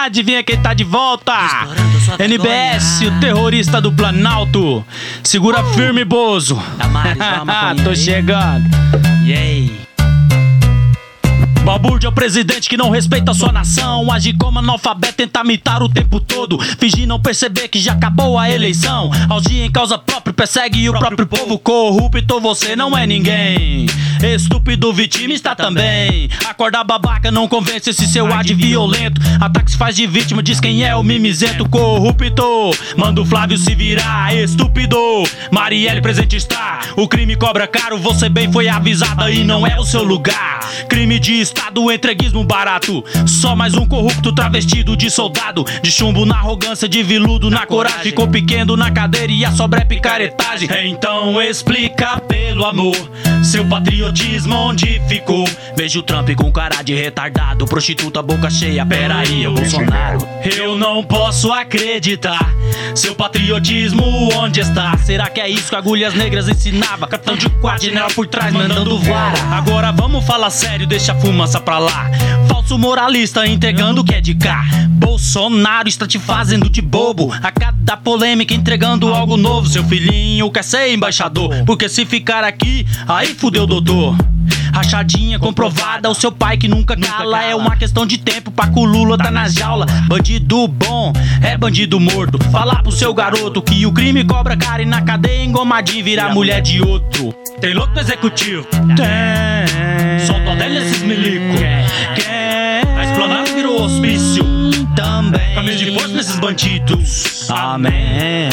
Adivinha quem tá de volta? NBS, o terrorista do Planalto. Segura firme, Bozo. Tô chegando. Balbúrdia é o presidente que não respeita sua nação. Age como analfabeto, tenta imitar o tempo todo. Fingir não perceber que já acabou a eleição. Algia em causa própria, persegue o próprio povo. Corrupto, você não é ninguém. Estúpido vitimista também. Acordar babaca não convence esse seu ar de violento. Ataque se faz de vítima, diz quem é o mimizento. Corrupto, manda o Flávio se virar. Estúpido, Marielle presente está. O crime cobra caro, você bem foi avisada e não é o seu lugar. Crime de Estado, entreguismo barato. Só mais um corrupto travestido de soldado. De chumbo na arrogância, de viludo na coragem. Ficou pequeno na cadeira e a sobra é picaretagem. Então explica pelo amor seu patriotismo onde ficou. Vejo o Trump com cara de retardado. Prostituta, boca cheia, peraí, é o Bolsonaro. Eu não posso acreditar. Seu patriotismo onde está? Será que é isso que Agulhas Negras ensinava? Capitão de quadrinel por trás mandando vara. Agora vamos falar sério, deixa a fumaça pra lá. Falso moralista entregando o que é de cá. Bolsonaro está te fazendo de bobo. A cada polêmica entregando algo novo. Seu filhinho quer ser embaixador, porque se ficar aqui, aí fudeu, doutor. Rachadinha comprovada, o seu pai que nunca cala. É uma questão de tempo pra que o Lula tá na jaula. Bandido bom é bandido morto. Falar pro seu garoto que o crime cobra cara e na cadeia engomadinho vira mulher de outro. Tem louco no executivo? Tem. Solta o dele esses milico. A Esplanada virou hospício. Também. Caminho de força nesses bandidos. Amém.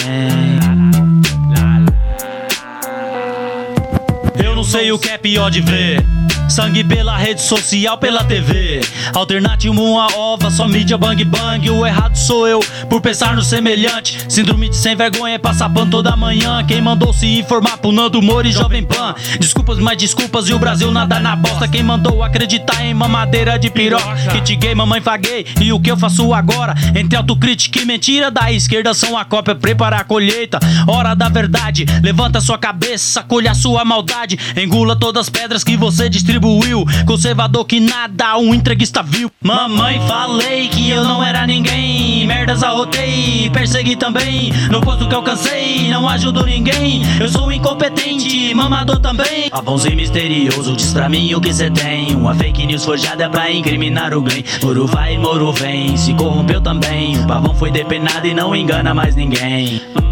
Eu não sei o que é pior de ver. Sangue pela rede social, pela TV. Alternativa uma ova, só mídia bang bang. O errado sou eu, por pensar no semelhante. Síndrome de sem vergonha é passar pano toda manhã. Quem mandou se informar pro Nando Moura e Jovem Pan? Desculpas, mas desculpas e o Brasil nada na bosta. Quem mandou acreditar em mamadeira de piroca? Kit gay, mamãe faguei, e o que eu faço agora? Entre autocrítica e mentira da esquerda são a cópia, preparar a colheita. Hora da verdade, levanta sua cabeça, colha a sua maldade. Engula todas as pedras que você distribuiu. Conservador que nada, um entreguista vil. Mamãe, falei que eu não era ninguém. Merdas arrotei, persegui também. No posto que alcancei, não ajudo ninguém. Eu sou incompetente, mamador também. Pavãozinho misterioso, diz pra mim o que cê tem. Uma fake news forjada pra incriminar o Glenn. Moro vai, moro vem, se corrompeu também. O pavão foi depenado e não engana mais ninguém.